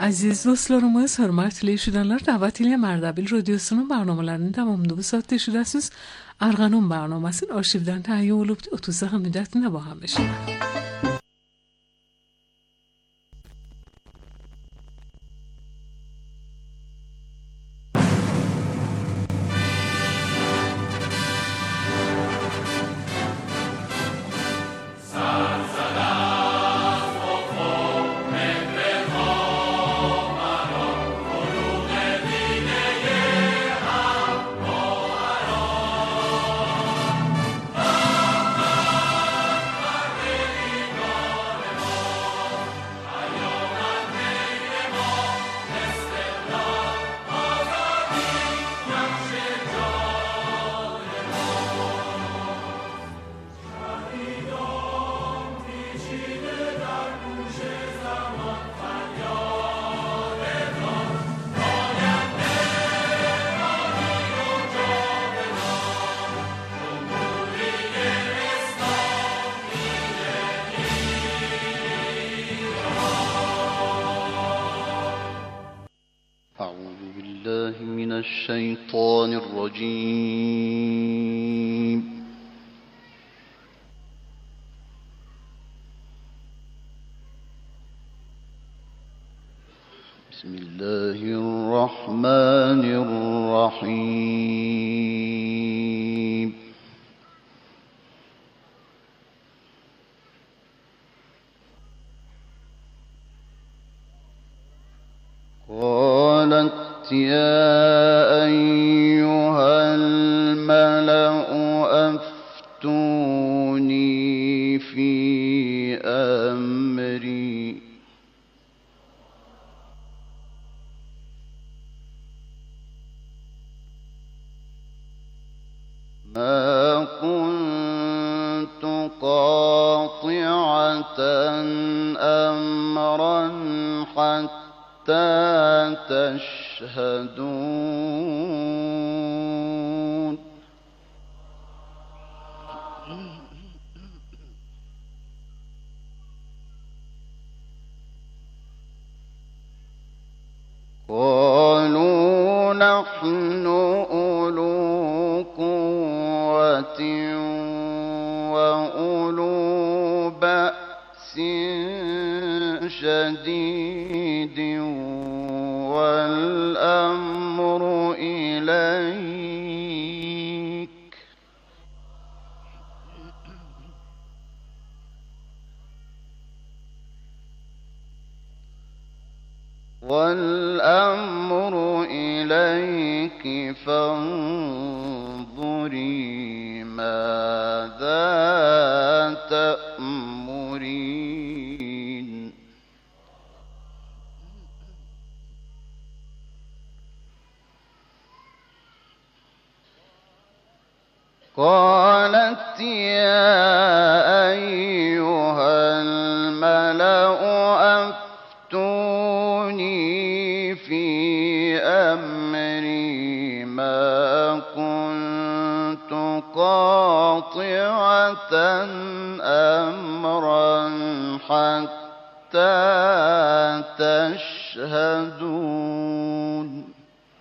Aziz dostlarımız, hörmətli eşidənlər, Dəvət ilə Mərdəbil radiosunun bərnamələrinin tamamladığı eşidəsiniz. Arğanun bərnaməsinin arşivdən təyin olubdu. 30 dəqiqə müddətində baxan eşidək. الشيطان الرجيم بسم الله الرحمن الرحيم قالت يا أيها الملأ أفتوني في أمري ما كنت قاطعة أمرا حتى تشهدون قالوا نحن أولو قوة وأولو بأس شديد والأمر إليك فانظري ماذا تأمرين قالت يا أيها الملأ أفتوني في أمري ما كنت قاطعة أمرا حتى تشهدون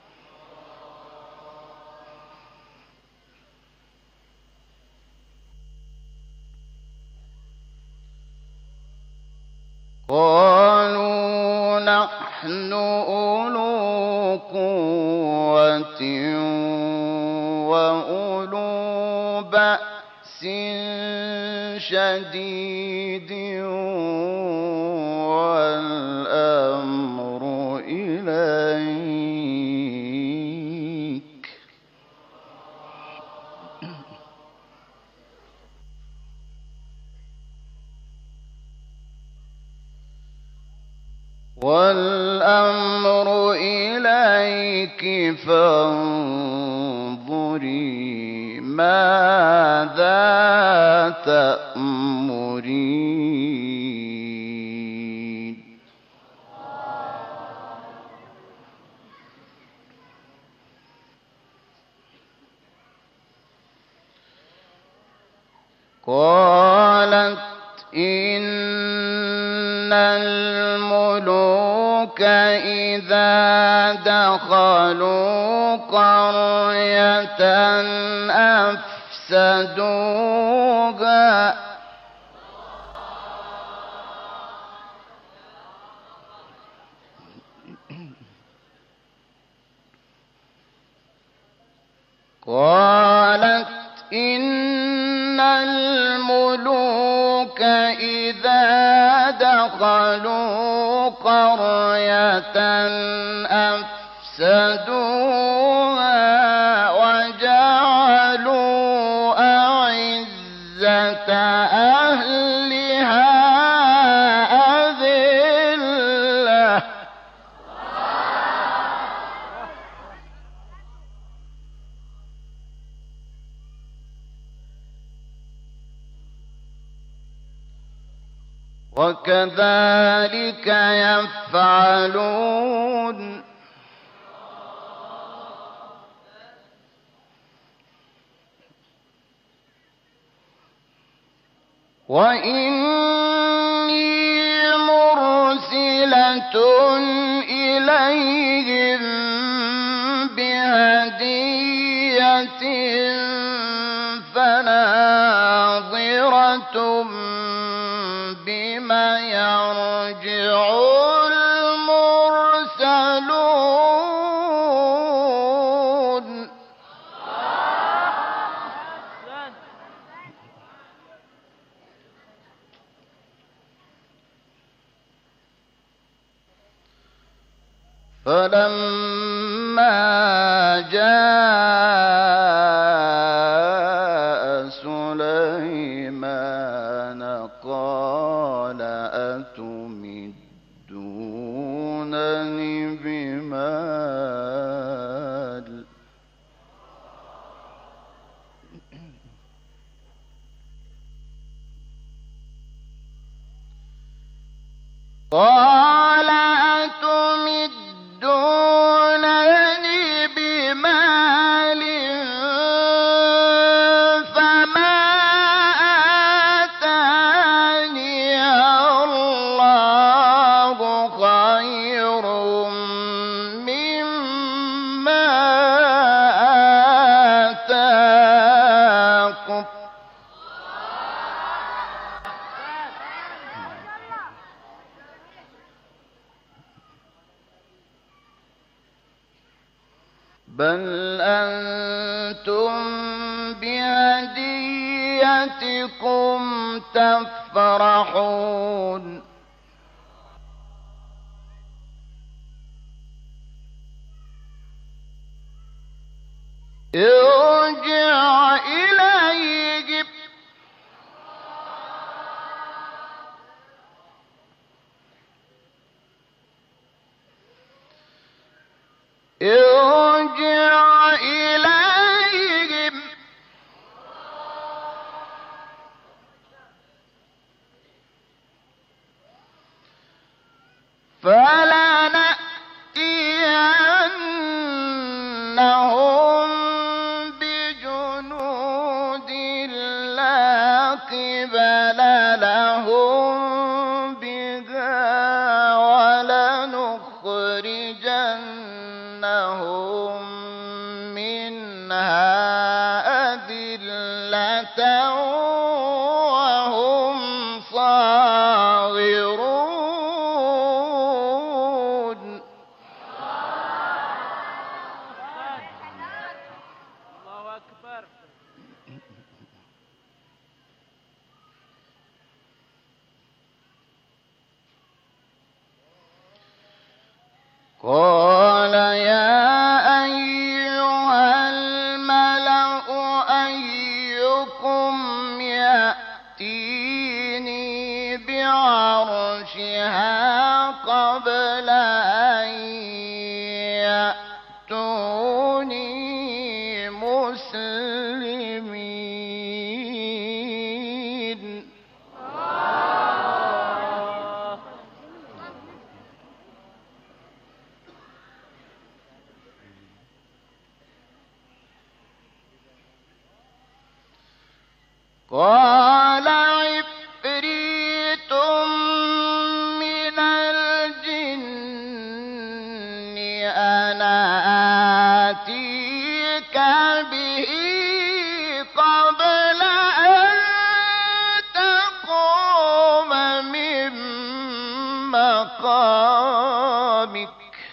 قالوا نحن أولو قوة وأولو بأس شديد والأمر إليك فانظري ماذا تأمرين قالت إن الملوك إذا دخلوا قرية أفسدوها قالت إن الملوك إذا دخلوا قرية أفسدوها وجعلوا أعزة أهلها أذلة وكذلك يفعلون وإني مرسلة إليهم بهدية فناظرة بما يرجع المرسلون فلما جاء سليمان قال أتمدونني بمال قال أتمدونني بمال فما آتاني الله خير مما آتاكم بل أنتم بهديتكم تفرحون ارجع إليهم ارجع إليهم فلنأتينهم بجنود لا قبل لهم بها ولنخرجنهم منها أذلة وهم صاغرون الله أكبر. قال يا أيها الملأ أيكم يأتيني بعرشها قبل أن يأتوني مسلمين قال عفريت من الجن مقامك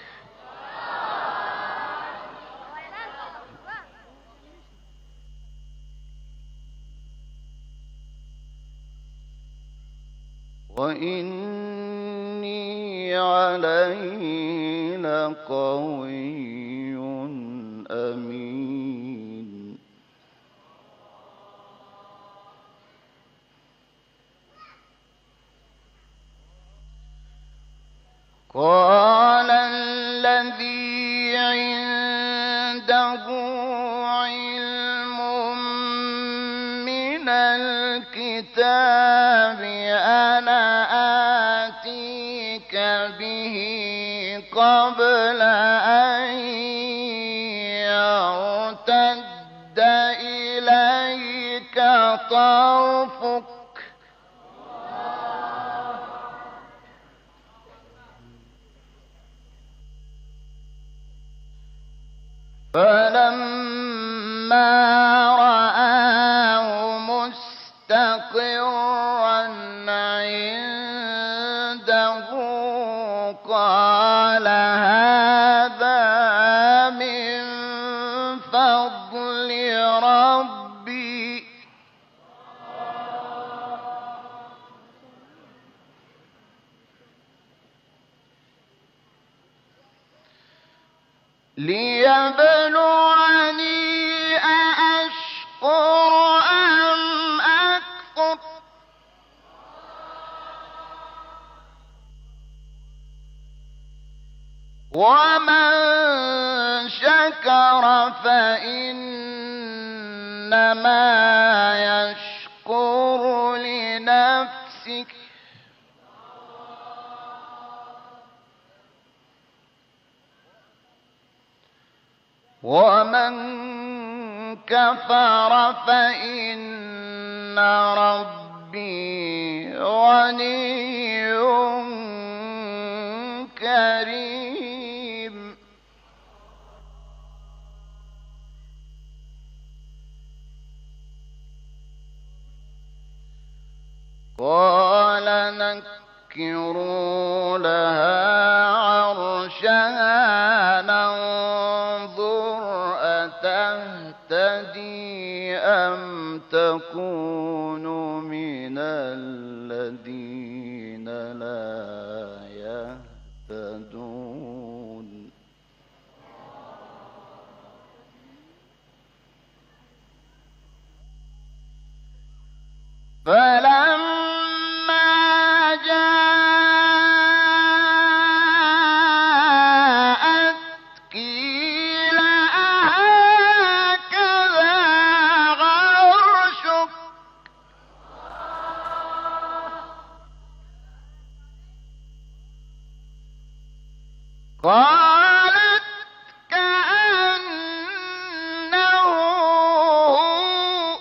وإني عليه لقوي أمين قال الذي عنده علم من الكتاب أنا آتيك به قبل أن يرتد إليك طرفك فلما رآه مستقرا عنده قال هذا من فضل ربي ليبلوني أأشكر أم أكفر ومن شكر فإنما يشكر لنفسه ومن كفر فإن ربي غني كريم قال نكروا لها عرشها ننظر أتهتدي أم تكون من الذين لا يهتدون فلما جاءت قيل أهكذا عرشك قالت كأنه هو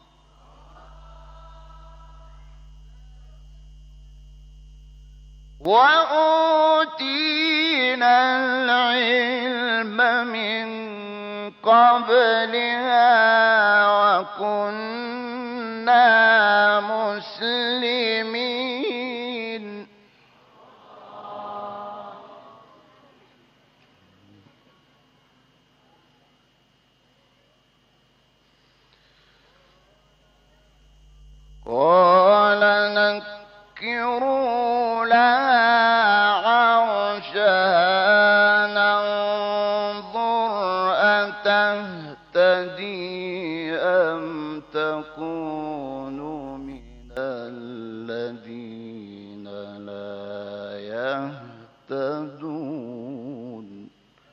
وأوتينا العلم من قبلها وكنا مسلمين قال نكروا لها عرشها ننظر أتهتدي أم تكون من الذين لا يهتدون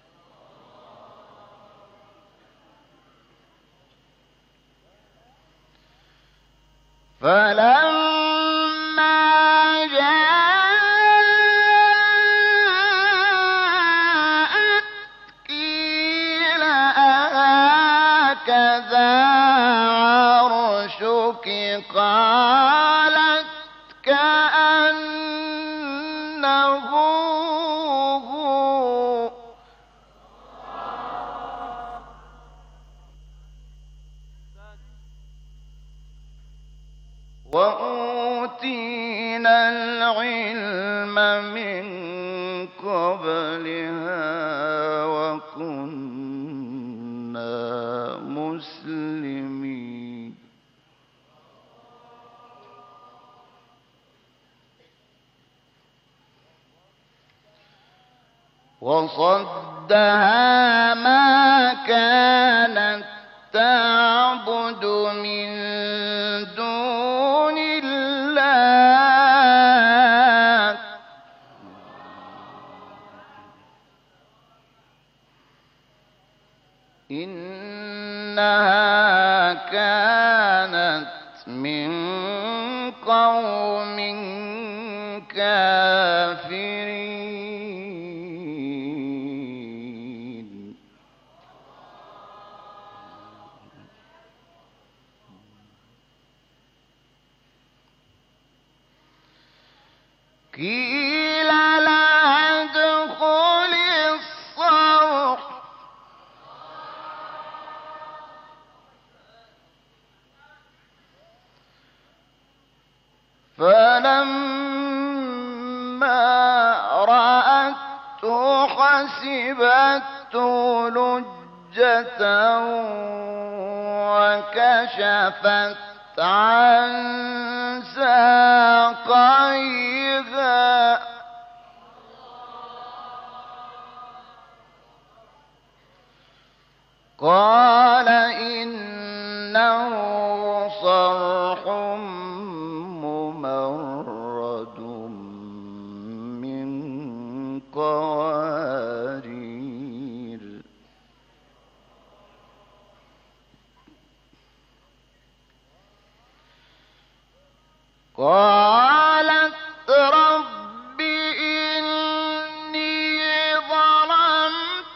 فلما جاءت قيل أهكذا عرشك قالت كأنه هو وأوتينا العلم من قبلها وكنا مسلمين وصدها ما كانت تعبد من دون الله إنها كانت من قوم كافرين قيل لها ادخل الصرح فلما رأته حسبته لجة وكشفت عن ساقيها قال إنه صرح ممرد من قوارير قالت رب إني ظلمت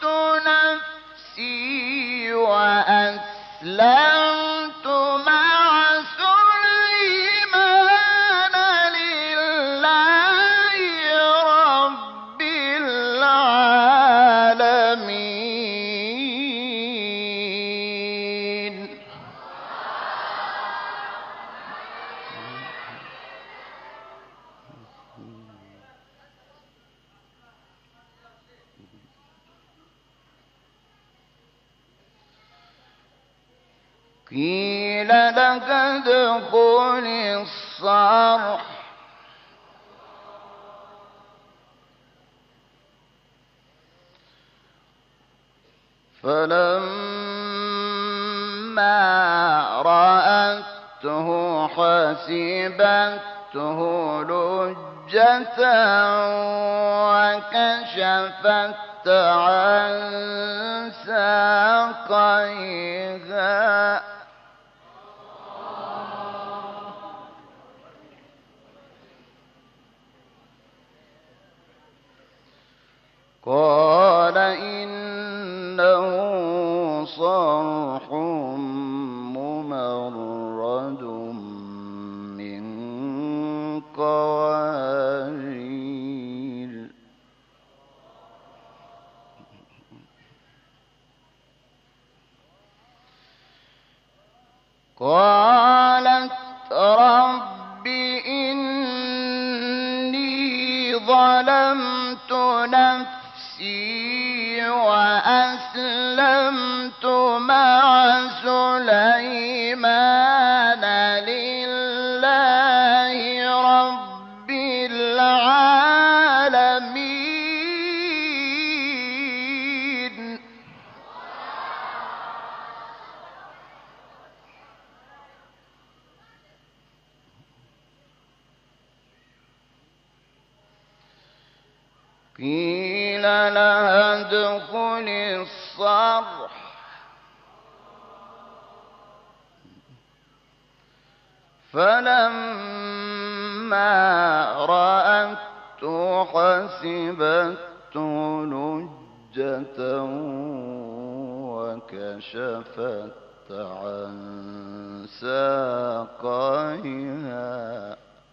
نفسي وأسلمت مع سليمان لله رب العالمين قيل لك ادخل الصرح فلما رأته حسبته لجة وكشفت عن ساقيها قال إنه صرح ممرد من قوارير قالت رب إني ظلمت نفسي وأسلمت مع سليمان لله رب العالمين قيل لها ادخل الصرح فلما رأته حسبته لجة وكشفت عن ساقيها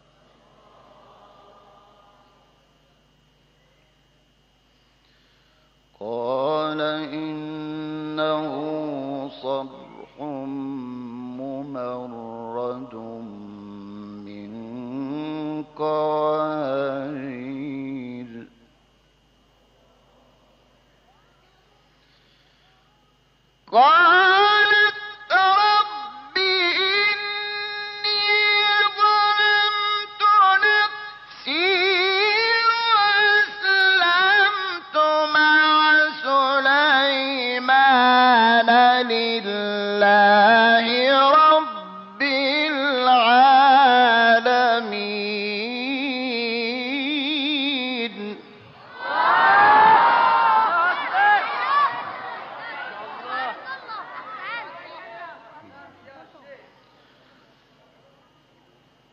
قال إنه صرح ممرد من قوارير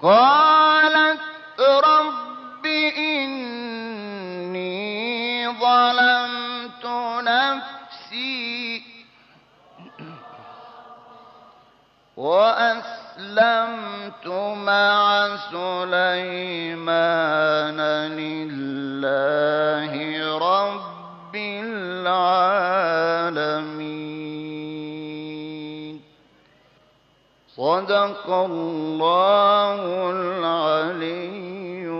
قالت رب إني ظلمت نفسي وأسلمت مع سليمان لله رب العالمين. صدق الله العلي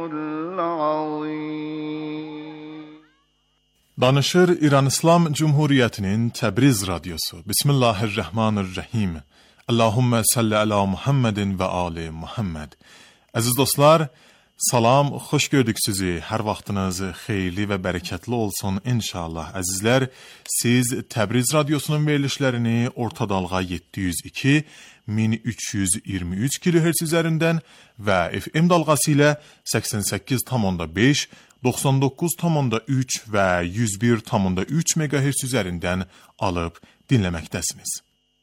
العظيم. Danışır İran İslam Cumhuriyeti'nin Təbriz Radyosu. Bismillahirrahmanirrahim. Allahümme salli ala Muhammedin ve ali Muhammed. Aziz dostlar, salam, xoş gördük sizi. Hər vaxtınız xeyirli və bərəkətli olsun inşallah. Əzizlər, siz Təbriz Radyosunun verilişlərini orta dalğa 702 1323 kHz üzərindən və FM dalğası ilə 88,5, 99,3 və 101,3 MHz üzərindən alıb dinləməkdəsiniz.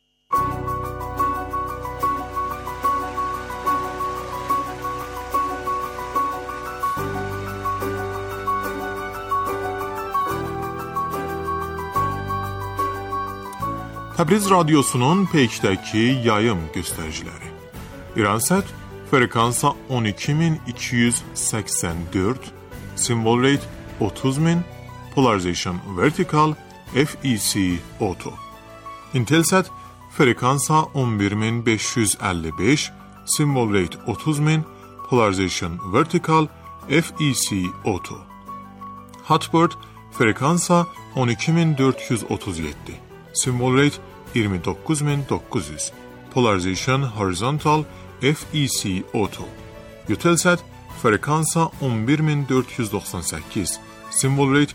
Təbriz Radyosu'nun peykdəki yayım göstəriciləri. İransat frekansa 12284, symbol rate 30000, polarization vertical, FEC auto. Intelsat frekansa 11555, symbol rate 30000, polarization vertical, FEC auto. Hotbird frekansa 12437, symbol rate 29900, polarization horizontal, FEC auto. Eutelsat frekansa 11498, symbol rate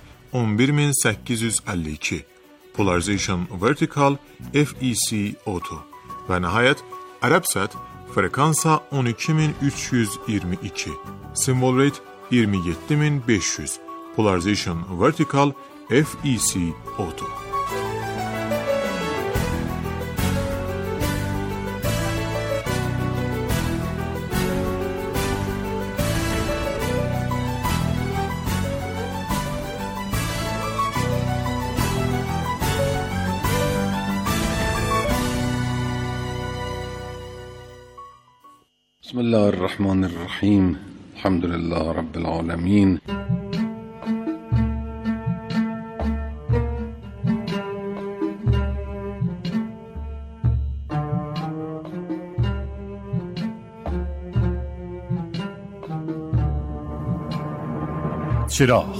11852, polarization vertical, FEC auto. Ve nihayet Arabsat frekansa 12322, symbol rate 27500, polarization vertical, FEC auto. بسم الله الرحمن الرحيم. الحمد لله رب العالمين. چراغ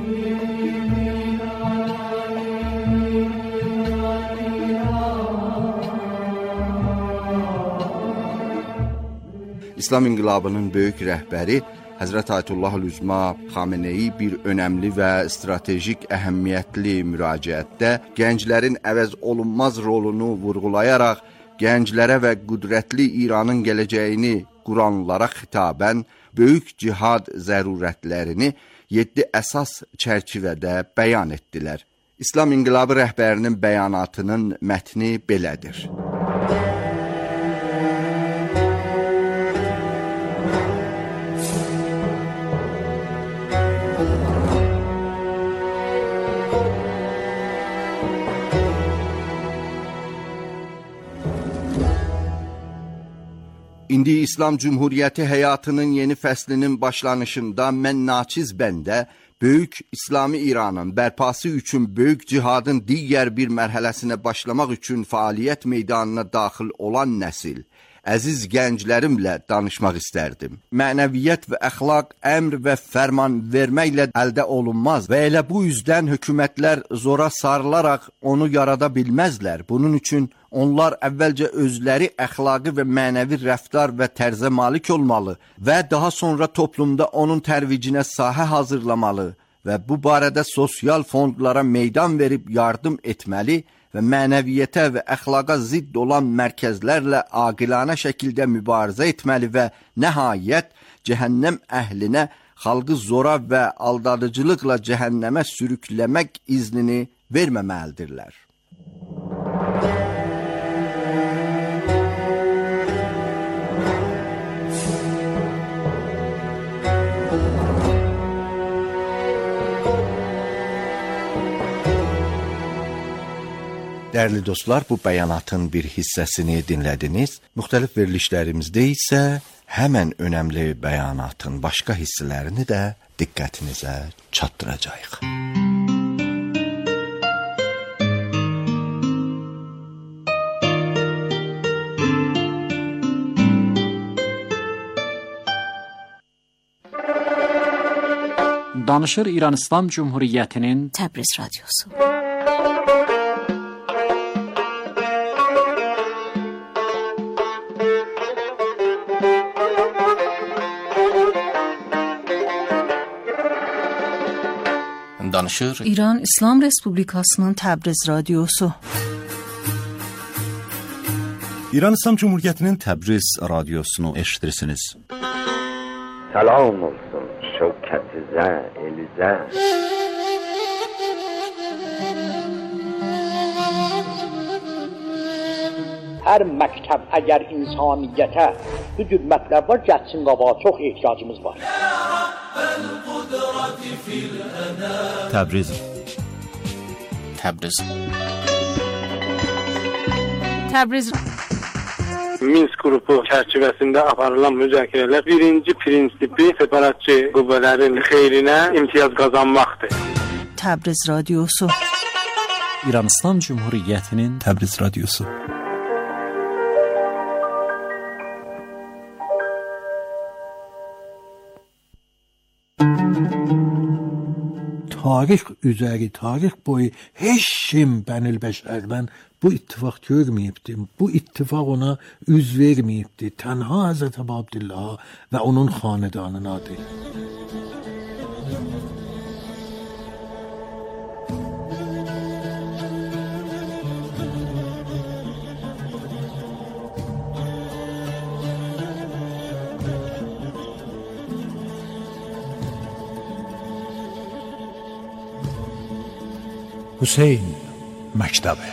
İslam İnqilabının böyük rəhbəri Həzrət Ayətullah Xameneyi bir önəmli və stratejik əhəmiyyətli müraciətdə gənclərin əvəz olunmaz rolunu vurğulayaraq gənclərə və qüdrətli İranın gələcəyini quranlara xitabən böyük cihad zərurətlərini 7 əsas çərçivədə bəyan etdilər. İslam İnqilabı rəhbərinin bəyanatının mətni belədir. İndi İslam Cumhuriyyəti həyatının yeni fəslinin başlanışında mən naçiz bəndə böyük İslami İranın bərpası üçün böyük cihadın digər bir mərhələsinə başlamaq üçün fəaliyyət meydanına daxil olan nəsil, əziz gənclərimlə danışmaq istərdim. Mənəviyyət və əxlaq, əmr və fərman verməklə əldə olunmaz və elə bu yüzdən hökumətlər zora sarılaraq onu yarada bilməzlər. Bunun üçün onlar əvvəlcə özləri əxlaqi və mənəvi rəftar və tərzə malik olmalı və daha sonra toplumda onun tərvicinə sahə hazırlamalı və bu barədə sosial fondlara meydan verib yardım etməli və mənəviyyətə və əxlaqa zidd olan mərkəzlərlə aqilanə şəkildə mübarizə etməli və nəhayət cəhənnəm əhlinə xalqı zora və aldadıcılıqla cəhənnəmə sürükləmək iznini verməməlidirlər. Dəyərli dostlar, bu bəyanatın bir hissəsini dinlədiniz. Müxtəlif verilişlərimizdə isə həmən önəmli bəyanatın başqa hissələrini də diqqətinizə çatdıracağıq. Danışır İran İslam Cumhuriyyətinin Təbriz Radyosu. Danışır İran İslam Respublikasının Təbriz Radyosu. İran İslam Cumhuriyyətinin Təbriz Radyosunu eşitirsiniz. Salam olsun şevketize, elize. Hər məktəb əgər insaniyyətə bu cür mətləblər gəlsin qabağa, çox ehtiyacımız var. Təbriz. Təbriz. Təbriz. Minsk qrupu çərçivəsində aparılan müzakirələr birinci prinsipi separatçı qüvvələrin xeyrinə imtiyaz qazanmaqdır. Təbriz Radyosu. İran İslam Cumhuriyyətinin Təbriz Radyosu. Tarix üzəri, tarix boyu heç kim bənil bəşərdən bu ittifaq görməyibdi. Bu ittifaq ona üz verməyibdi. Tənha Həzrət Əbu Abdullah və onun xanədanınadır. Hüseyn Məktəbi.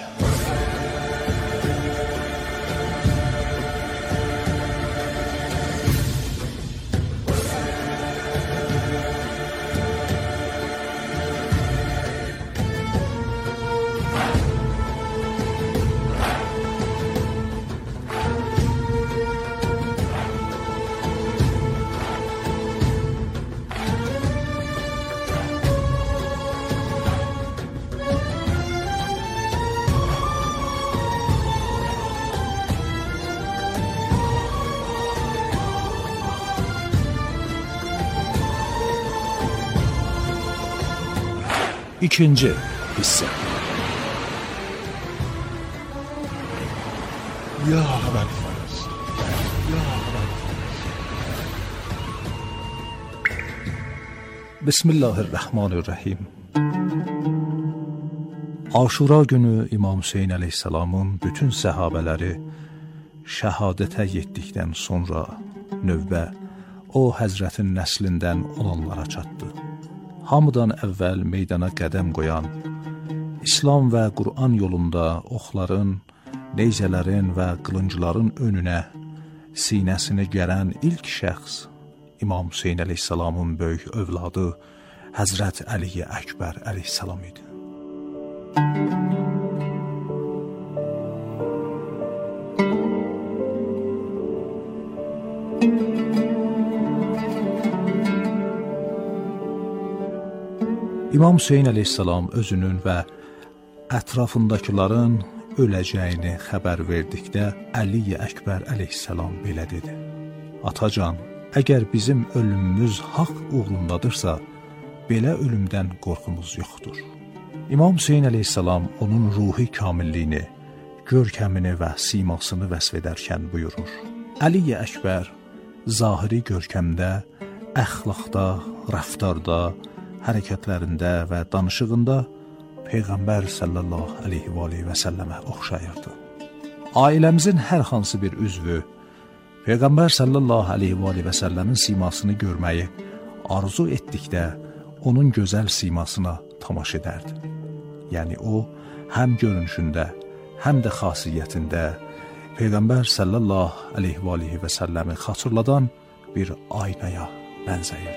İkinci hissə. Ya Rəbbimiz. Ya Rəbbimiz. Bismillahirrahmanirrahim. Aşura günü İmam Hüseyn əleyhissalamın bütün səhabələri şəhadətə yetdikdən sonra növbə o həzrətin nəslindən olanlara çatdı. Hamıdan əvvəl meydana qədəm qoyan, İslam və Qur'an yolunda oxların, neyzələrin və qılıncların önünə sinəsini gərən ilk şəxs İmam Hüseyn əleyhissalamın böyük övladı Həzrət Əli Əkbər əleyhissalam idi. İmam Hüseyn əleyhissalam özünün və ətrafındakıların öləcəyini xəbər verdikdə Əli Əkbər əleyhissalam belə dedi: Atacan, əgər bizim ölümümüz haqq uğrundadırsa, belə ölümdən qorxumuz yoxdur. İmam Hüseyn əleyhissalam onun ruhi kamilliyini, görkəmini və simasını vəsf edərkən buyurur: Əli Əkbər zahiri görkəmdə, əxlaqda, rəftarda, hərəkətlərində və danışığında Peyğəmbər sallallahu aleyhi və səlləmə oxşayırdı. Ailəmizin hər hansı bir üzvü Peyğəmbər sallallahu aleyhi və səlləmin simasını görməyi arzu etdikdə onun gözəl simasına tamaşa edərdi. Yəni o, həm görünüşündə, həm də xasiyyətində Peyğəmbər sallallahu aleyhi və səlləmi xatırladan bir aynaya bənzəyirdi.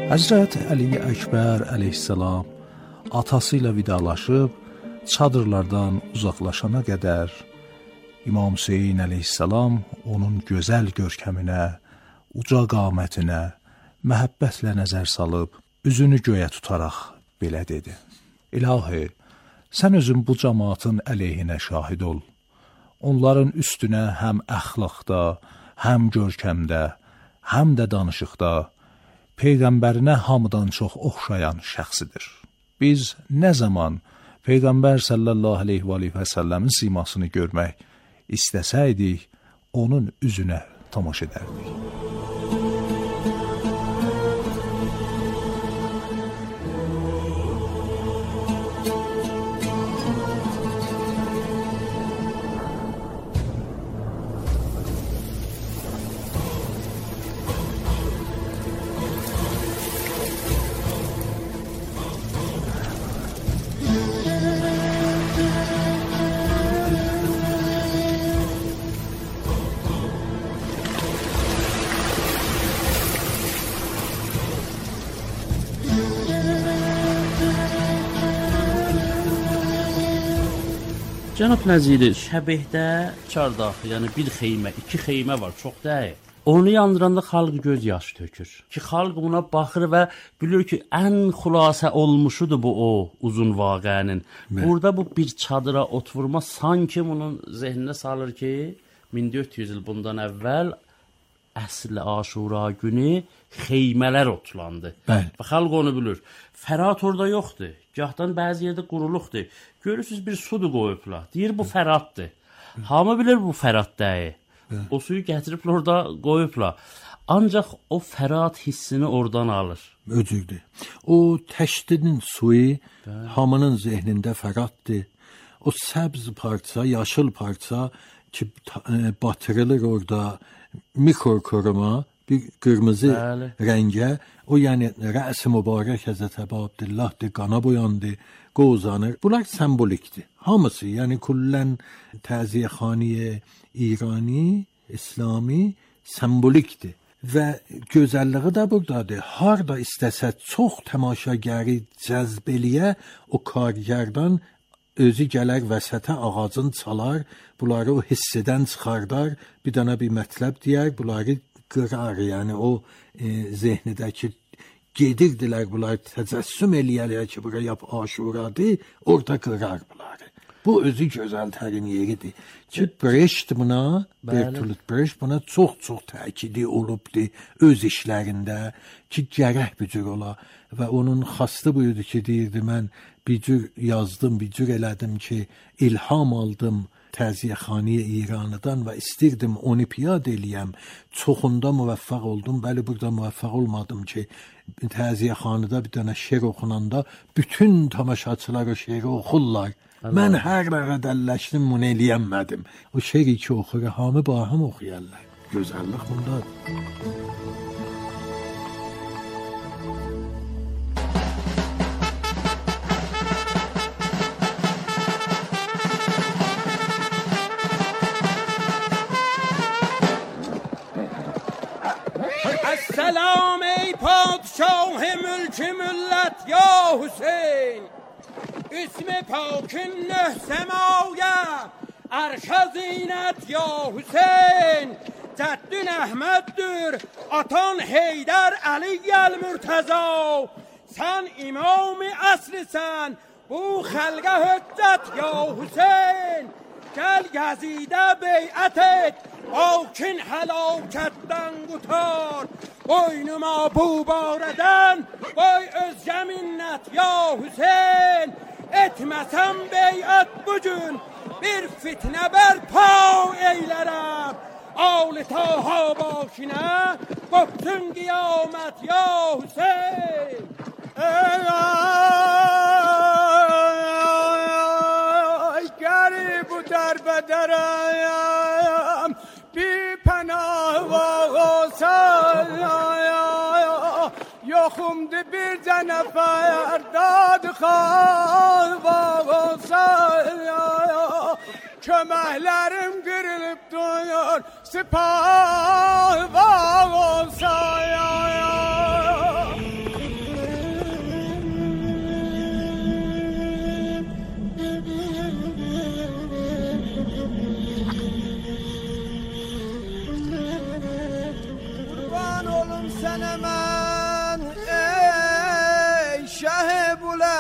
Həzrət Əli Əkbər əleyhissalam atası ilə vidalaşıb çadırlardan uzaqlaşana qədər İmam Hüseyn əleyhissalam onun gözəl görkəminə, uca qamətinə məhəbbətlə nəzər salıb, üzünü göyə tutaraq belə dedi: İlahi, sən özün bu cəmaatın əleyhinə şahid ol. Onların üstünə həm əxlaqda, həm görkəmdə, həm də danışıqda Peyğəmbərinə hamıdan çox oxşayan şəxsidir. Biz nə zaman Peyğəmbər sallallahu aleyhi və səlləmin simasını görmək istəsəydik, onun üzünə tamaşa edərdik. Cənab Nəziri, şəbihdə çardaq, yəni bir xeymə, iki xeymə var, çox deyil. Onu yandıranda xalq göz yaşı tökür. Ki xalq buna baxır və bilir ki, ən xülasə olmuşudur bu o uzun vaqənin. Burada bu bir çadıra ot vurma sanki bunun zehninə salır ki, 1400 il bundan əvvəl əsl Aşura günü xeymələr otlandı. Və xalq onu bilir. Fərat orada yoxdur. Gahdan bəzi yerdə quruluqdur. Görürsünüz bir sudur qoyublar. Deyir bu fəratdır. Hamı bilir bu fərat deyil. O suyu gətiriblər orada qoyublar. Ancaq o fərat hissini oradan alır. Öcürdür. O təşdidin suyu hamının zehnində fəratdır. O səbz parça, yaşıl parça ki batırılır orada mikrokoruma, bir qırmızı rəngə, o yəni rəs-i mübarək Həzrət Əbu Abdillahdır, qana boyandı, qozanır. Bunlar sembolikdir. Hamısı, yəni kullən təziyyəxaniyə İrani, İslami sembolikdir. Və gözəlliyi də buradadır. Harda istəsə çox təmaşagəri cəzb eləyə, o kargərdən özü gələr vəsətə ağacın çalar, bunları o hissədən çıxardar, bir dənə bir mətləb deyər, bunları qırar, yəni o zehnidəki gedirdilər, bunları təcəssüm eləyərlər ki, bura yap Aşuradır, orada qırar bunları. Bu özü gözəl tərin yeridir. Ki Brecht buna, Bertolt Brecht buna çox-çox təkidi olubdur öz işlərində ki, gərək bir cür ola. Və onun xastı buyurdu ki, deyirdi, mən bir cür yazdım, bir cür elədim ki, ilham aldım Təziyyəxaniyə İranıdan və istirdim olimpiyad eləyəm. Çoxunda müvəffəq oldum, bəli burada müvəffəq olmadım ki, Təziyyəxanıda bir dənə şeir oxunanda bütün tamaşaçılar o şeiri oxurlar. Mən hər rəqə dəlləşdim, bunu eləyəmədim. O şeiri ki oxur, hamı bahım oxuyarlar. Gözəllik bundadır. Selam ey padşah mülk millet ya Hüseyin. İsmi pakın neh semaya arşa zinet ya Hüseyin. Ceddin Ahmet'dir atan Heydər Aliyyəl Mürtəza. Sen imam-ı aslisən bu xalqa hüccət ya Hüseyin. Gel Yazid'e beyat et, Akin helaketden kurtar. Boynuma bu bareden, boy özge minnet ya Hüseyin. Etmesem beyat bugün, bir fitne berpa eylerem. Ağlı taha başına, koptun kıyamet ya Hüseyin. Garip derbederim bir pənah olsan yoxumdu bir cənəfər dadı xal olsan köməklərim qırılıb duyur sipah olsan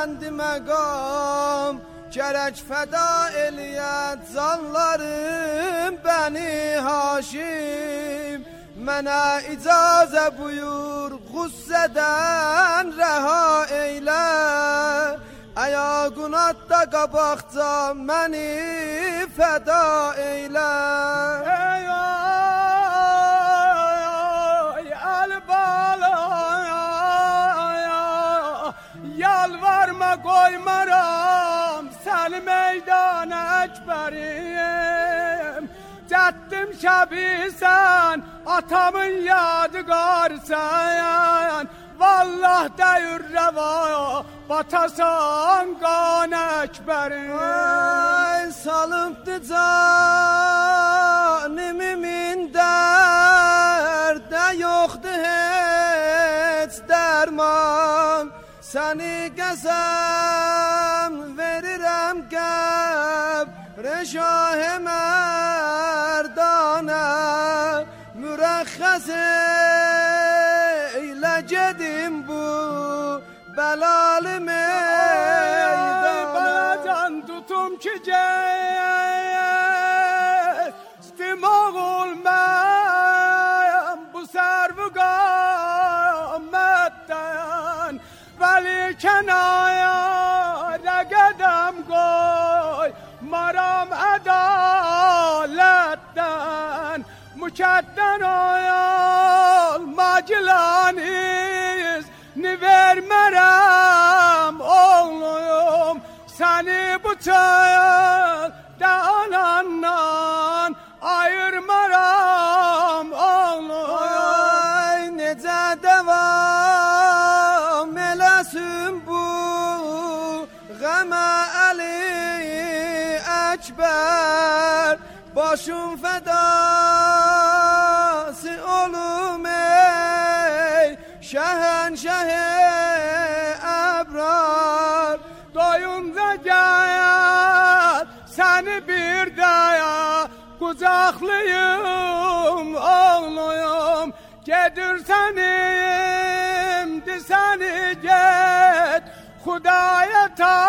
bəndi məqam gərək fəda eləyət canlarım bəni Haşim. Mənə icazə buyur qüssədən rəha eylə, ayağınatda qabaqca məni fəda eylə. Ey ay əlbala, yalvarma qoymaram səni meydana əkbərim. Cəddim şəbisən, atamın yadigarsan, vallah deyir rəvaya, batasan qan əkbərim. Ay salıbdı canimimin dərdə, yoxdur heç dərman. Səni qəsəm verirəm qəbr-i şah-ı mərdanə, mürəxxəs eylə gedim bu bəlalı meydanə. Balacan tutum ki gestim oğul mən bu sərv-ü qamətdən, vəlikən ayara qədəm qoy maram ədalətdən. Mükəddən ayalma gilaniz ni vermərəm oğluyum, səni bu çöldə anandan ayırmaram oğluyum. Ay necə devam eləsin bu qəmə Əli Əkbər, başım fədası olum ey şəhənşəh-i əbrar. Doyunca gəl səni bir daya qucaqlıyım oğluyum, gedirsən səni get Xudaya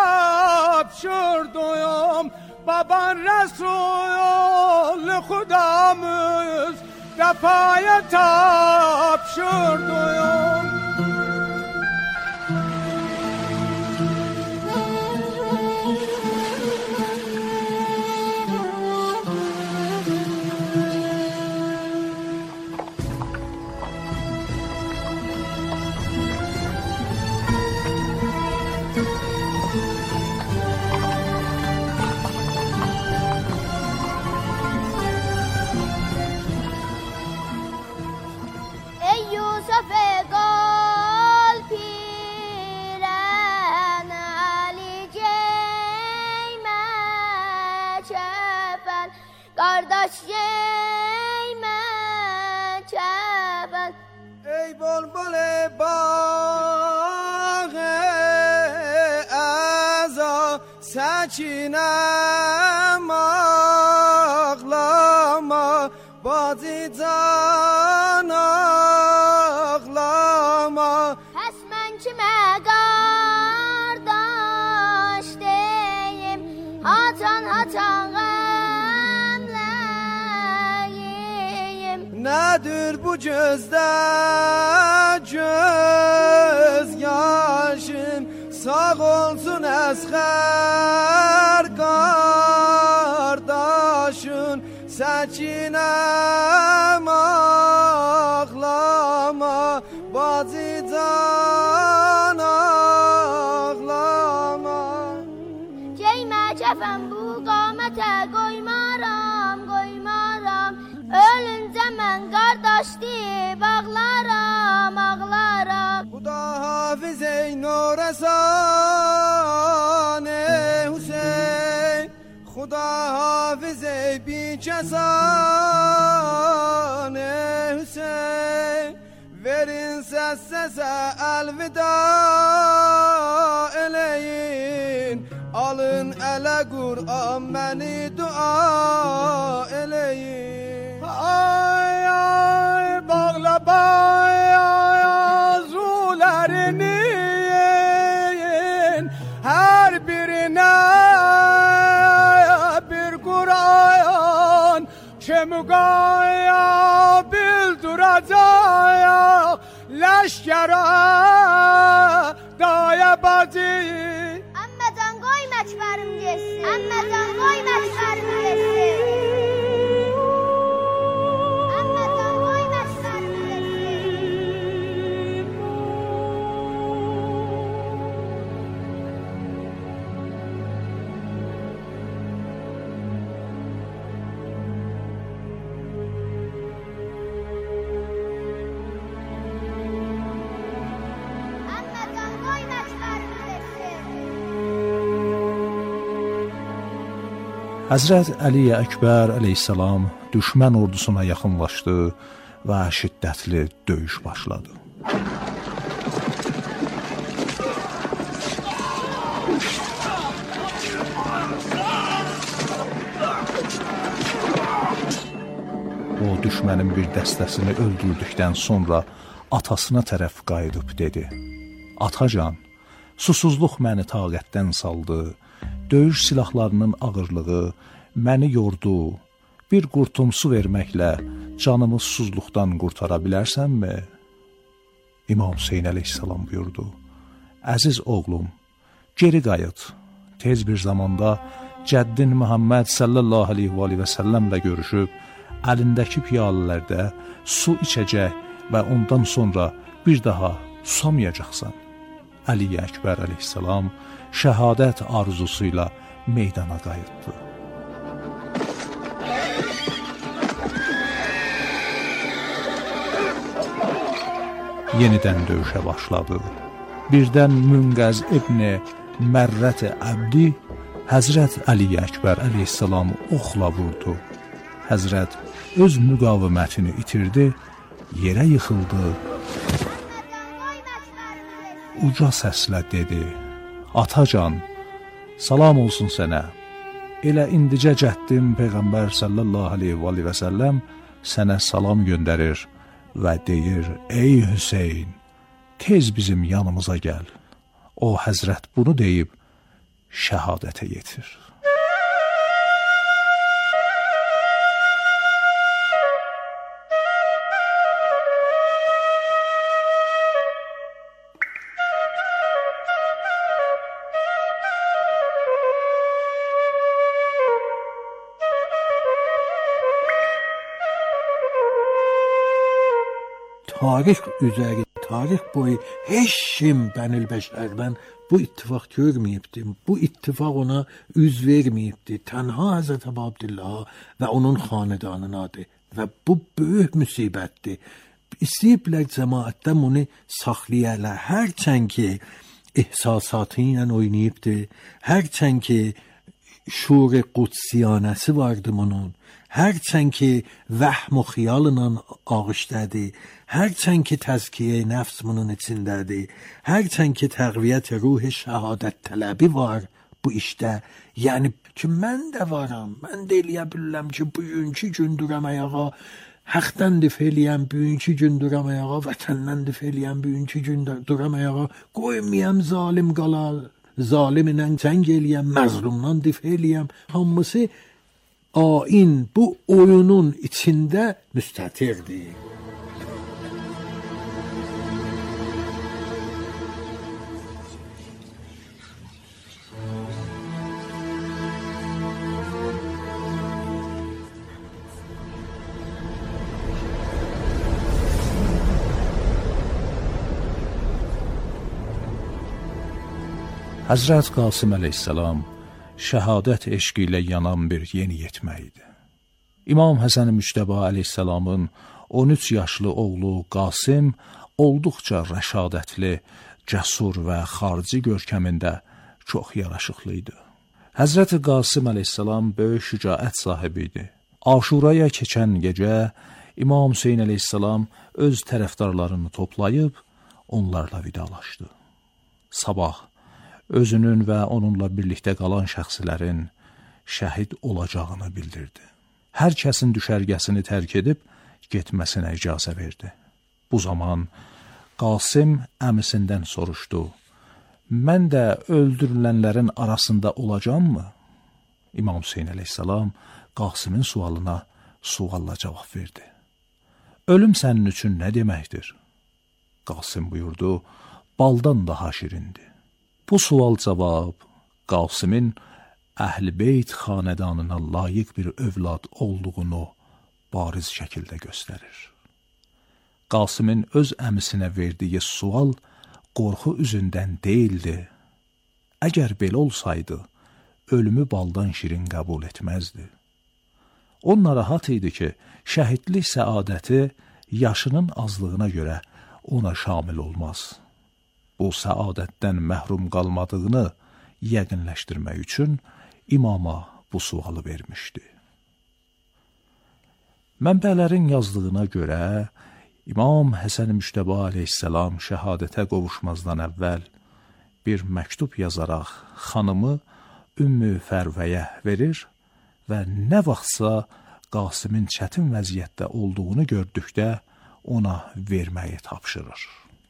tapşırdım, baban Resul Xudamız defaya tapşırdım. Ey bulbul bağı əza səkinəm ağlama, bacı can ağlama. Həs mən kimə qardaş deyim, haçan qəmləyim. Nədir bu gözdə göz yaşım, sağ olsun Əsxər qardaşın, səkinəm ağlama, bacı can ağlama. Geymə kəfən bu qamətə qoymaram, qoymaram, ölüncə mən qardaş deyib ağlaram, ağlaram. Xuda hafiz ey Noresan Hüseyin, Xuda hafiz ey bikəsan Hüseyin, verin səs səsə əlvida eləyin, alın ələ Qur'an məni dua eləyin. Ay ay bağla bay ay azulərini, Mugaya bilduracaq Leşkərə daya bacı Əmməcan qoy məkbərim geçsin Əmməcan qoy məkbərim geçsin Əmməcan qoy məkbərim geçsin Həzrət Əli Əkbər əleyhissalam düşmən ordusuna yaxınlaşdı və şiddətli döyüş başladı. O düşmənin bir dəstəsini öldürdükdən sonra atasına tərəf qayıdıb dedi: "Atacan, susuzluq məni taqətdən saldı. Döyüş silahlarının ağırlığı məni yordu. Bir qurtum su verməklə canımı susuzluqdan qurtara bilərsənmi?" İmam Hüseyn əleyhissalam buyurdu: "Əziz oğlum, geri qayıt. Tez bir zamanda Cəddin Muhammed sallallahu aleyhi və səlləmlə görüşüb, əlindəki piyalələrdə su içəcək və ondan sonra bir daha susamayacaqsan." Əli Əkbər əleyhissalam şəhadət arzusuyla meydana qayıtdı. Yenidən döyüşə başladı. Birdən Münqəz İbni Mərrət-i Əbdi Həzrət Əli Əkbər əleyhissalamı oxla vurdu. Həzrət öz müqavimətini itirdi, yerə yıxıldı. Uca səslə dedi: "Atacan, salam olsun sənə. Elə indicə Cəddin Peyğəmbər sallallahu aleyhi və səlləm sənə salam göndərir və deyir: Ey Hüseyn, tez bizim yanımıza gəl." O Həzrət bunu deyib şəhadətə yetir. Tarix boyu heç kim bənil-bəşərdən bu ittifaq görməyibdi. Bu ittifaq ona üz verməyibdi. Tənha Həzrət Əbu Abdillah və onun xanedanınadır. Və bu böyük müsibətdir. İstəyiblər cəmaətdən bunu saxlayarlar. Hərçənd ki, ehsasatı ilə oynayıbdı. Hərçənd ki, şuur-i qudsiyanəsi vardı bunun. Hərçənd ki, vəhm o xiyalına ağışdadır. Hərçənd ki, təzkiyə nəfs bunun içindədir. Hərçənd ki, təqviyyət ruh şəhadət tələbi var bu işdə. Yəni ki, mən də varam. Mən də eləyə bilirəm ki, bugünkü gün duram ayağa, haqdan difə eləyəm, bugünkü gün duram ayağa, vətəndən difə eləyəm, bugünkü gün duram ayağa, qoymayam zalim qalar, zalimlə cəng eləyəm, məzlumdan difə eləyəm. Hamısı ain bu oyunun içində müstətirdir. Həzrət Qasım əleyhissalam şəhadət eşqi ilə yanan bir yeniyetmə idi. İmam Həsən Müctəba əleyhissalamın 13 yaşlı oğlu Qasım olduqca rəşadətli, cəsur və xarici görkəmində çox yaraşıqlı idi. Həzrət Qasım əleyhissalam böyük şücaət sahibi idi. Aşuraya keçən gecə İmam Hüseyn əleyhissalam öz tərəfdarlarını toplayıb onlarla vidalaşdı. Sabah özünün və onunla birlikdə qalan şəxslərin şəhid olacağını bildirdi. Hər kəsin düşərgəsini tərk edib getməsinə icazə verdi. Bu zaman Qasım əmisindən soruşdu: "Mən də öldürülənlərin arasında olacağammı?" İmam Hüseyn əleyhissalam Qasımın sualına sualla cavab verdi. Ölüm sənin üçün nə deməkdir? Qasım buyurdu, baldan daha şirindir. Bu sual cavab Qasımın Əhl-i Beyt xanədanına layiq bir övlad olduğunu bariz şəkildə göstərir. Qasımın öz əmisinə verdiyi sual qorxu üzündən deyildi. Əgər belə olsaydı, ölümü baldan şirin qəbul etməzdi. O narahat idi ki, şəhidlik səadəti yaşının azlığına görə ona şamil olmaz. Bu səadətdən məhrum qalmadığını yəqinləşdirmək üçün imama bu sualı vermişdi. Mənbələrin yazdığına görə İmam Həsən Müştəba aleyhisselam şəhadətə qovuşmazdan əvvəl bir məktub yazaraq xanımı Ümmü Fərvəyə verir və nə vaxtsa Qasımın çətin vəziyyətdə olduğunu gördükdə ona verməyi tapşırır.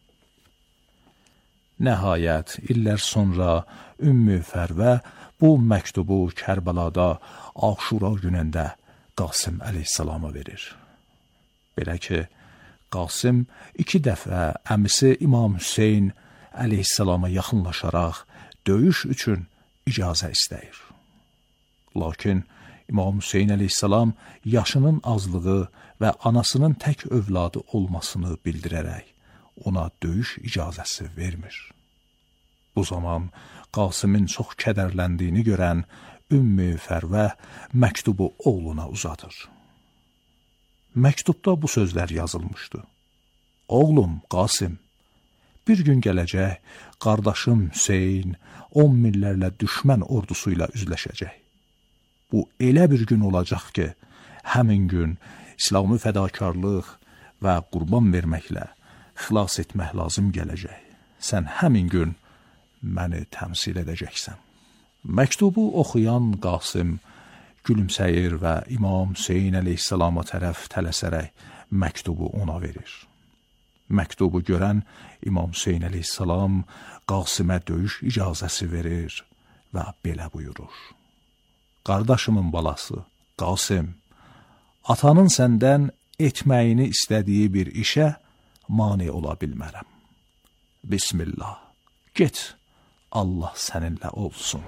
Nəhayət, illər sonra Ümmü Fərvə bu məktubu Kərbəlada Aşura günündə Qasım əleyhisselama verir. Belə ki, Qasım 2 dəfə əmisi İmam Hüseyn əleyhisselama yaxınlaşaraq döyüş üçün icazə istəyir. Lakin İmam Hüseyn əleyhisselam yaşının azlığı və anasının tək övladı olmasını bildirərək ona döyüş icazəsi vermir. Bu zaman Qasımın çox kədərləndiyini görən Ümmü Fərvə məktubu oğluna uzadır. Məktubda bu sözlər yazılmışdı. Oğlum Qasım, bir gün gələcək, qardaşım Hüseyn 10 minlərlə düşmən ordusuyla üzləşəcək. Bu elə bir gün olacaq ki, həmin gün İslami fədakarlıq və qurban verməklə xilas etmək lazım gələcək. Sən həmin gün məni təmsil edəcəksən. Məktubu oxuyan Qasım gülümsəyir və İmam Hüseyn əleyhisselama tərəf tələsərək məktubu ona verir. Məktubu görən İmam Hüseyn əleyhisselam Qasımə döyüş icazəsi verir və belə buyurur. Qardaşımın balası, Qasım, atanın səndən etməyini istədiyi bir işə mane ola bilmərəm. Bismillah, get, Allah səninlə olsun.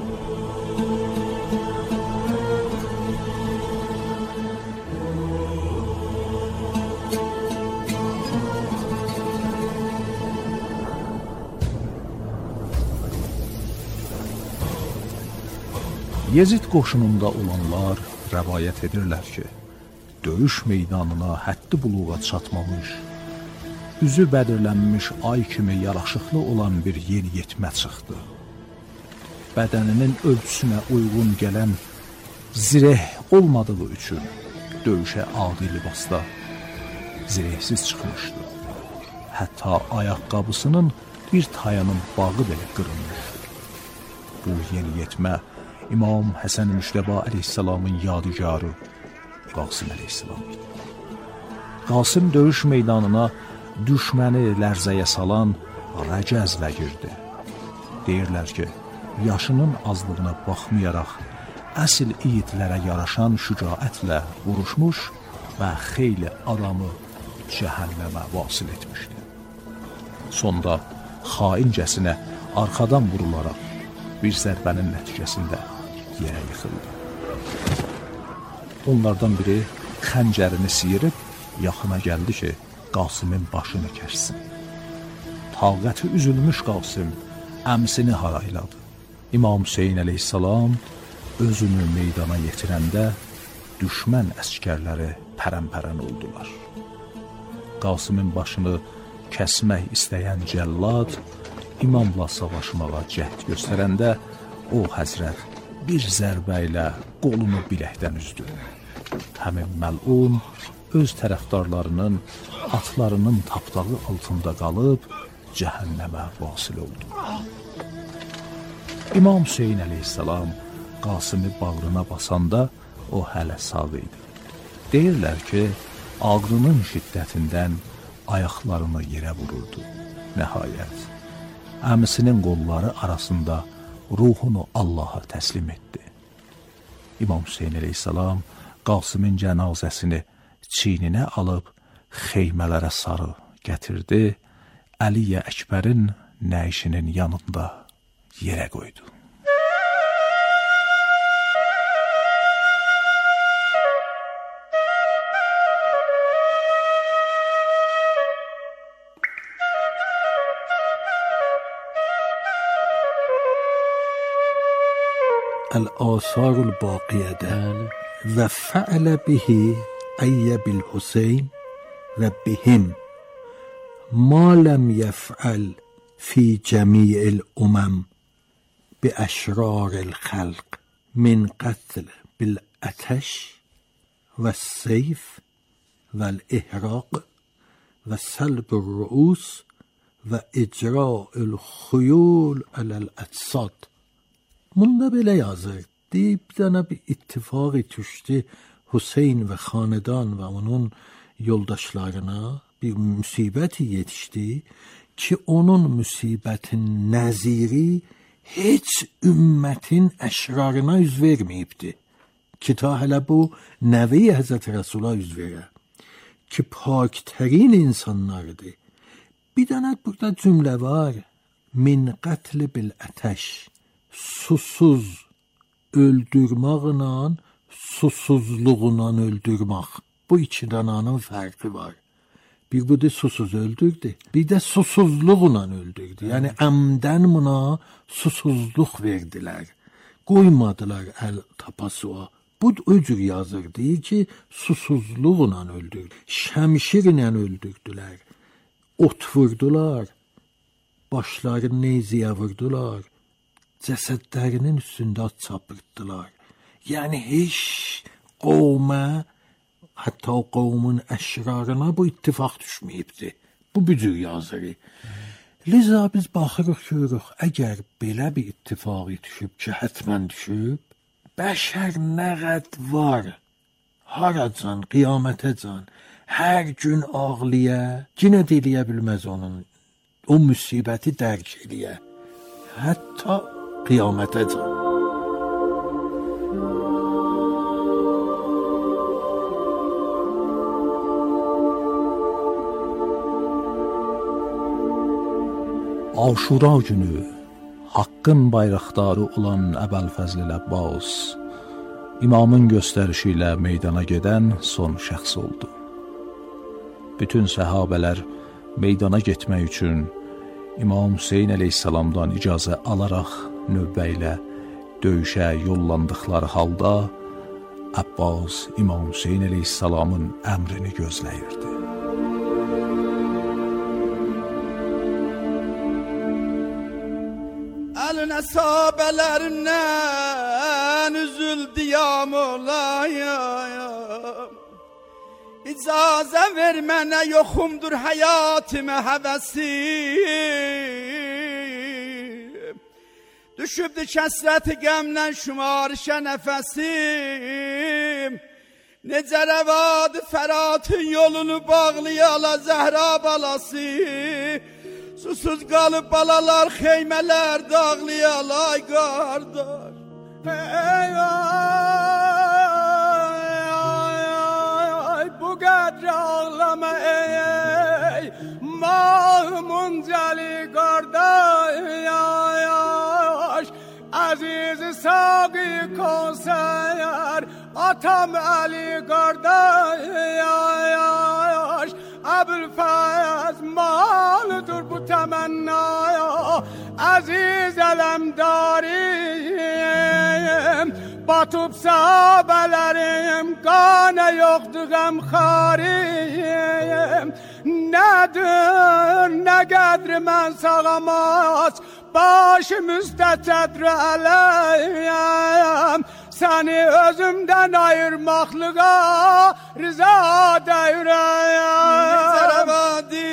Yezid qoşununda olanlar rəvayət edirlər ki, döyüş meydanına həddi buluğa çatmamış, üzü bədirlənmiş ay kimi yaraşıqlı olan bir yeniyetmə çıxdı. Bədəninin ölçüsünə uyğun gələn zireh olmadığı üçün döyüşə adi libasda zirehsiz çıxmışdı. Hətta ayaqqabısının bir tayanın bağı belə qırılmışdı. Bu yeniyetmə İmam Həsən Müştəba əleyhisselamın yadigarı Qasım əleyhisselam. Qasım döyüş meydanına düşməni lərzəyə salan rəcəzlə girdi. Deyirlər ki, yaşının azlığına baxmayaraq əsl yiğitlərə yaraşan şücaətlə vuruşmuş və xeyli adamı cəhənnəmə vasil etmişdi. Sonda xaincəsinə arxadan vurularaq bir zərbənin nəticəsində yerə yıxıldı. Onlardan biri xəncərini sıyırıb yaxına gəldi ki, Qasımın başını kərsin. Taqəti üzülmüş Qasım əmsini harayladı. İmam Hüseyn əleyhisselam özünü meydana yetirəndə düşmən əskərləri pərəmpərən oldular. Qasımın başını kəsmək istəyən cəllad imamla savaşmağa cəhd göstərəndə o həzrət bir zərbə ilə qolunu biləkdən üzdü. Həmin məlun öz tərəfdarlarının atlarının tapdağı altında qalıb cəhənnəmə vasil oldu. İmam Hüseyn əleyhisselam Qasımı bağrına basanda o hələ sağ idi. Deyirlər ki, ağrının şiddətindən ayaqlarını yerə vururdu. Nəhayət, əmisinin qolları arasında ruhunu Allaha təslim etdi. İmam Hüseyn əleyhisselam Qasımın cənazəsini çiyninə alıb xeymələrə sarı gətirdi, Əliyə Əkbərin nəişinin yanında yerə qoydu. الآثار الباقیه و فعل به ای بالحسین و بهم ما لم يفعل في جميع الأمم بأشرار الخلق من قتل بالآتش والسيف والإحراق وسلب الرؤوس وإجراء الخيول على الأجساد. Bunda belə yazır. Deyib bir dənə bir ittifaqı düşdü Hüseyn və xanədan və onun yoldaşlarına bir müsibət yetişdi ki, onun müsibətin nəziri heç ümmətin əşrarına üz verməyibdi. Ki ta hələ bu nəvi Həzrət Rəsula üz verə. Ki paktərin insanlardır. Bir dənə burada cümlə var. Min qətl bil ətəş. Susuz öldürməklə susuzluğundan öldürmək. Bu iki dananın fərqi var. Bir bu da susuz öldürdü. Bir də susuzluğunla öldürdü. Yəni əmdən buna susuzluq verdilər. Qoymadılar əl tapasıya. Bu öcür yazır. Deyir ki, susuzluğunla öldürdü. Şəmişirlə öldürdülər. Ot vurdular. Başlarını neyziyə vurdular. Cəsədlərinin üstündə at çapırtdılar. Yəni heç qovmə, hətta o qovmun əşrarına bu ittifaq düşməyibdi. Bu bücür yazırı. Liza biz baxırıq, görürük, əgər belə bir ittifaqı düşüb ki, hətmən düşüb, bəşər nə qəd var, haracan, qiyamətəcan, hər gün ağlıya, yenə deyilə bilməz onun, o müsibəti dərk eləyə, hətta qiyamətəcan. Aşura günü Haqqın bayraqdarı olan Əbəlfəzl Əbbas imamın göstərişi ilə meydana gedən son şəxs oldu. Bütün səhabələr meydana getmək üçün İmam Hüseyn əleyhissalamdan icazə alaraq növbə ilə döyüşə yollandıqları halda Əbbas İmam Hüseyn əleyhissalamın əmrini gözləyirdi. Eline sahabelerinden üzüldü yağmulayım. İcaze vermene yokumdur hayatıma hevesim. Düşübdü kəsrəti qəmlə şumarışa nəfəsim. Necə rəvadı Fəratın yolunu bağlayala Zəhra balası. Susuz qalıb balalar, xeymələr dağlayalay qardaş. Ey ay, bu qədr ağlama ey, mahmun cəli qardaş. Əziz-i saqi konser, atam Əli qardaş. Əbülfəz malıdır bu təmənnaya, əziz ələmdarim. Batıb sahabələrim, qanə yoxdur qəmxarim. Nədir, nə qədri mən sağamaz, başım üstə çədrə ələyəm. Səni özümdən ayırmaqlığa rıza dəyrəyəm. Zərəvadi,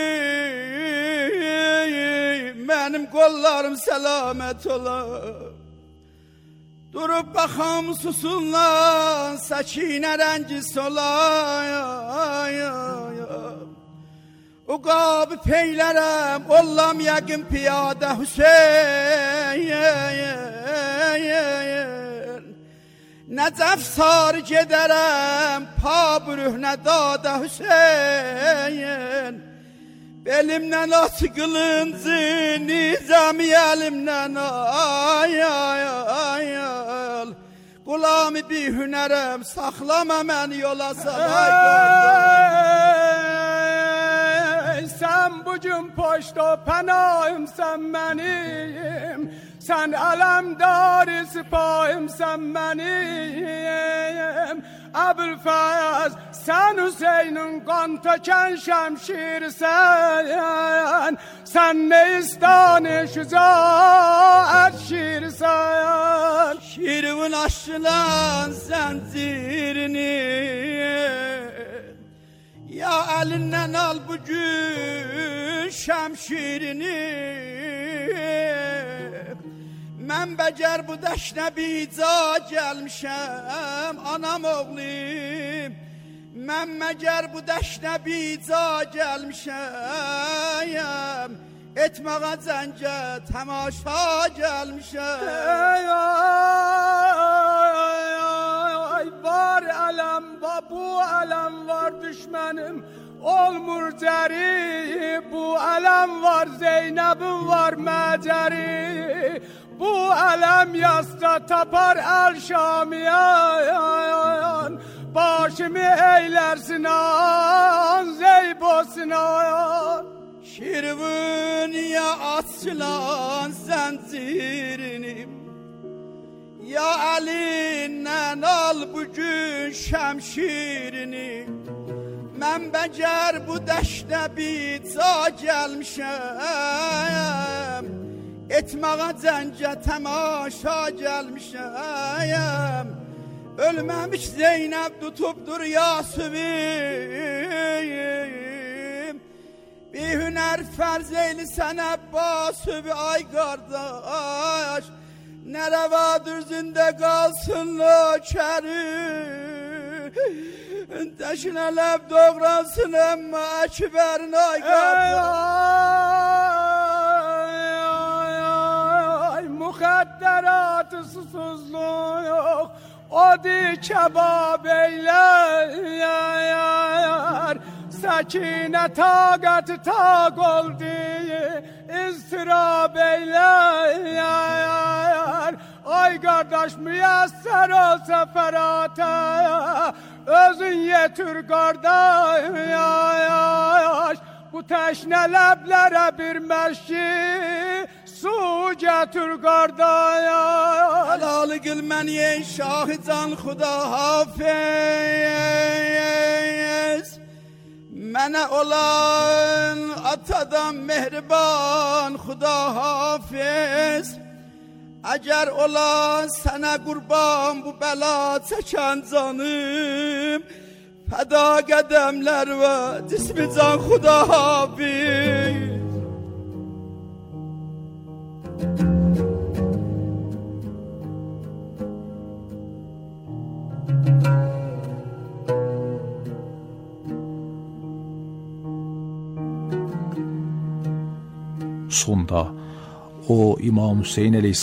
mənim qollarım səlamət ola. Durub baxam susunlar, səkinə rəngi solayam. O qabı peylərəm, ollam yəqin piyadə Hüseyin. Nəcəf sarı gedərəm, pabrühnə dada Hüseyin. Belimdən at qılıncı, nizami əlimdən ay ay ay ay. Qulamı bir hünərəm, saxlama məni yola salay. Sən bugün poşta pənahım, sən mənim. Sən ələmdar sipahım, sən mənim. Əbülfəz, sən Hüseynin qan tökən şəmşirsən. Sən Neistani şücaət şirsən. Şirvin aşılan zəncirini, ya əlindən al bugün şəmşirini. Mən bəcər bu dəşnə bica gəlmişəm, anam oğlim. Mən məgər bu dəşnə bica gəlmişəm, etməğa cəngə təmaşa gəlmişəm. Ay var ələm, bu ələm var düşmənim, olmur cəri. Bu ələm var, Zeynəbim var məcəri. Bu ələm yasda tapar əl-Şamiyan. Başımı eylərsin an, zeybosun an. Şirvin ya açılan zəncirini, ya əlindən al bugün şəmşirini. Mən bəcər bu dəşdə bica gəlmişəm, etməğa cəngə təmaşa gəlmişəm. Ölməmiş Zeynəb tutubdur Yasıbim. Bir hünər fərz eyli sən Əbbasıbi ay qardaş. Nə rəvadır zində qalsın nökəri. Dəşinə ləb doğransın əmmə Əkbərin ay qardaş. Müxəddərat susuzluğu yox, odi kebab eyler. Səkinə taqət taq oldu, iztirab eyler. Ay qardaş müyəssər ol səfərata, özün yetir qardaş. Bu təşnə ləblərə bir məşki, su gətir qardaş. Helalı qıl məni ey şahı can xuda hafiz. Mənə olan atadan mehriban xuda hafiz. Əgər olan sənə qurban bu bəla çəkən canım, fəda qədəmlər və cismi can xuda hafiz. Sonda o İmam Hüseyin